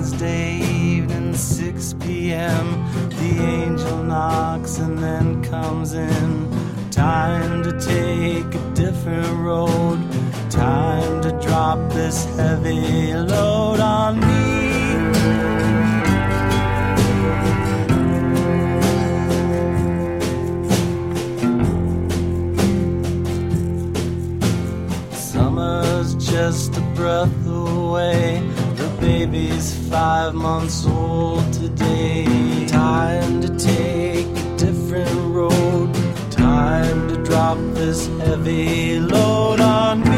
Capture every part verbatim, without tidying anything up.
Wednesday evening, six p.m. The angel knocks and then comes in. Time to take a different road. Time to drop this heavy load on me. Summer's just a breath away. The baby's five months old today. Time to take a different road. Time to drop this heavy load on me.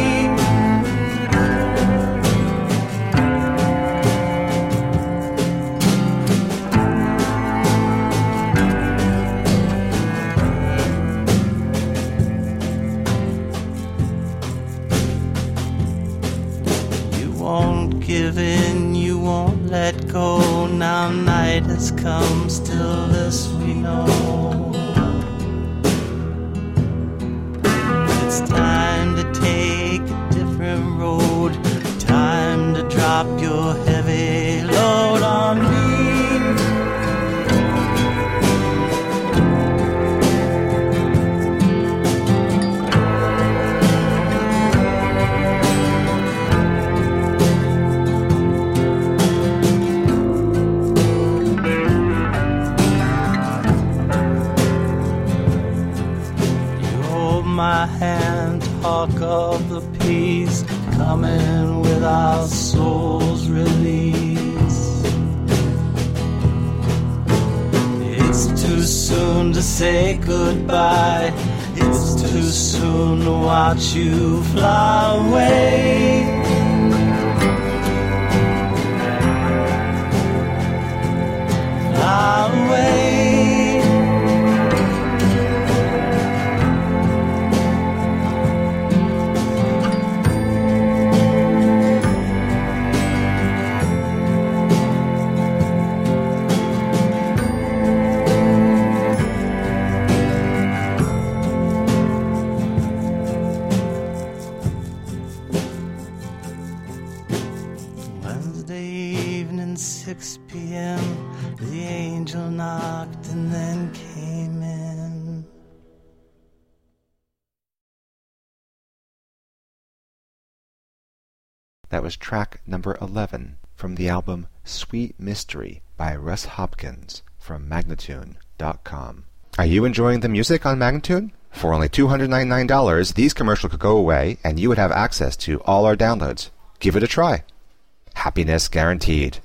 You won't give in, you won't let go. Now night has come, still this we know. It's time to take a different road. Time to drop your heavy load on me. My hand, talk of the peace coming with our soul's release. It's too soon to say goodbye. It's too soon to watch you fly away. Fly away. six p.m. The angel knocked and then came in. That was track number eleven from the album Sweet Mystery by Russ Hopkins from Magnatune dot com. Are you enjoying the music on Magnatune? For only two hundred ninety-nine dollars, these commercials could go away and you would have access to all our downloads. Give it a try. Happiness guaranteed.